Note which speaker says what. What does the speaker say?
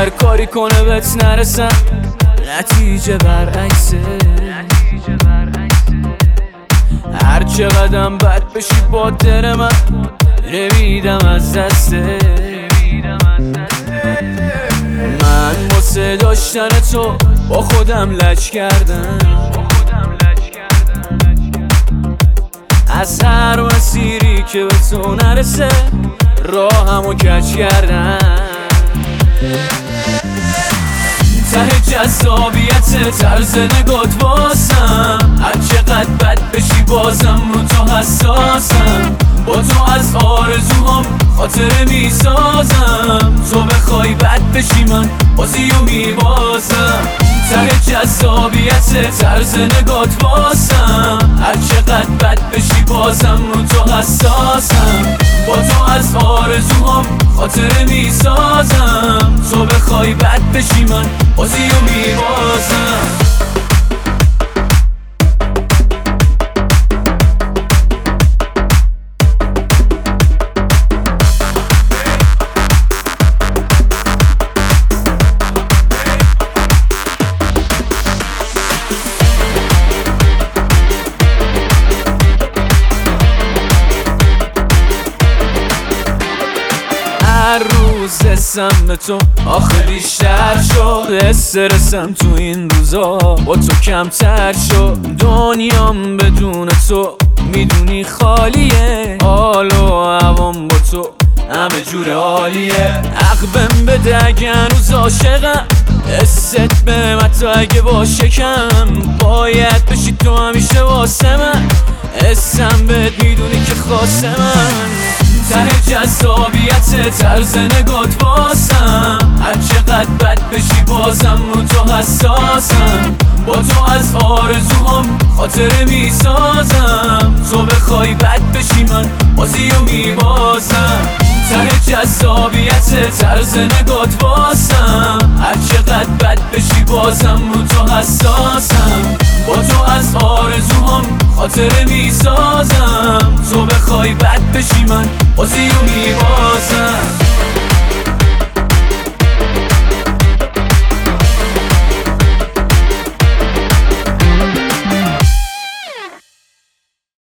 Speaker 1: هر کاری کنه بهت نرسم، نتیجه برعکسه. هر چقدرم بد بشی با دل من، نمیدم از دسته. من واسه داشتن تو با خودم لج کردم، از هر مسیری که به تو نرسه راهمو کج کردم. ته جذابیت طرز نگات واسم، هر چقدر بد بشی بازم رو تو حساسم. با تو از آرزوهام خاطره میسازم، تو بخوای بد بشی من بازیو میبازم. ته جذابیت طرز نگات واسم، هر چقدر بد بشی بازم رو تو حساسم. با تو از آرزوهام خاطره میسازم، تو بخوای بد بشی من بازیو میبازم. هر روز حسم تو آخه بیشتر شد، استرسم تو این روزا با تو کمتر شد. دنیام بدون تو میدونی خالیه، حال و هوام با تو همه جور عالیه. عقبم بده اگه هنوز عاشقم، حست به من تا اگه باشه کم. باید بشی تو همیشه واسه من، حسم بهت میدونی که خاصه من. ته جذابیت طرز نگات واسم، هر چقدر بد بشی بازم رو تو حساسم. با تو از آرزوهام خاطره میسازم، تو بخوای بد بشی من بازیو میبازم. ته جذابیت طرز نگات واسم، هر چقدر بد بشی بازم رو تو حساسم. با تو از آرزوهام خاطره میسازم، تو بخوای بد بشی من بازیو میبازم.